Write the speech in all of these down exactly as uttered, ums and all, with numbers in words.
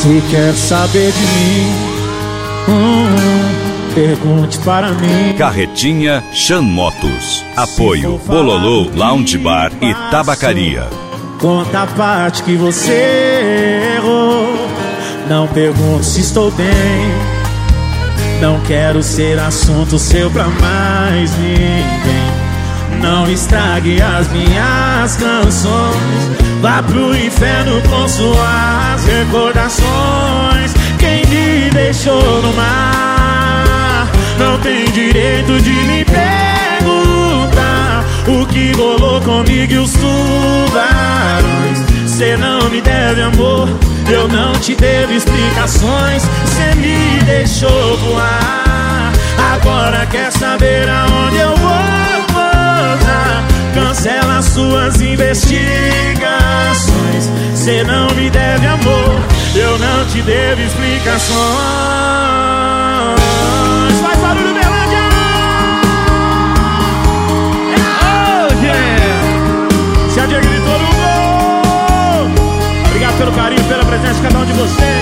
Se quer saber de mim, hum, pergunte para mim. Carretinha Chan Motos. Apoio Bololô Lounge Bar e Tabacaria. Conta a parte que você errou. Não pergunto se estou bem. Não quero ser assunto seu pra mais ninguém. Não estrague as minhas canções. Vá pro inferno com suas recordações. Quem me deixou no mar não tem direito de me perguntar o que rolou comigo e os tubarões. Cê não me deve amor, eu não te devo explicações. Cê me deixou voar, agora quer saber aonde eu vou posar. Cancela suas investigações. Cê não me deve amor, eu não te devo explicações. Faz barulho, Berlândia! Oh, yeah! Se a dia gritou no gol. Obrigado pelo carinho, pela presença de cada um de vocês.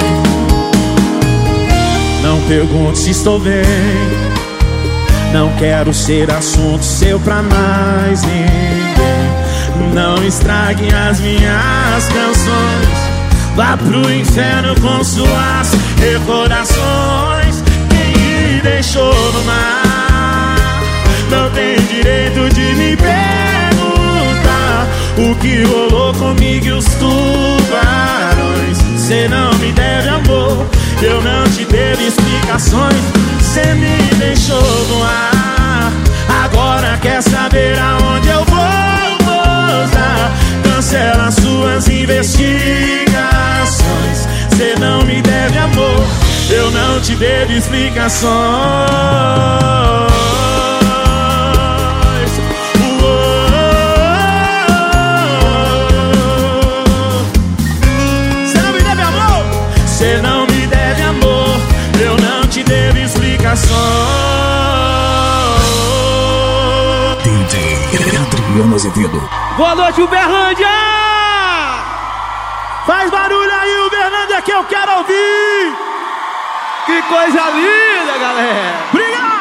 Não pergunte se estou bem. Não quero ser assunto seu pra mais ninguém. Não estrague as minhas canções. Vá pro inferno com suas recordações. Quem me deixou no mar não tem direito de me perguntar o que rolou comigo e os tubarões. Cê não me deve amor, eu não te devo explicações. Cê me deixou no ar, agora quer saber aonde eu vou posar. Cancela suas investigações. Cê não me deve amor, eu não te devo explicações. Cê não me deve amor, cê não me deve amor, eu não te devo explicações. D J Adriano Azevedo. Boa noite, Uberlândia! Faz barulho aí, Uberlândia, que eu quero ouvir! Que coisa linda, galera! Obrigado!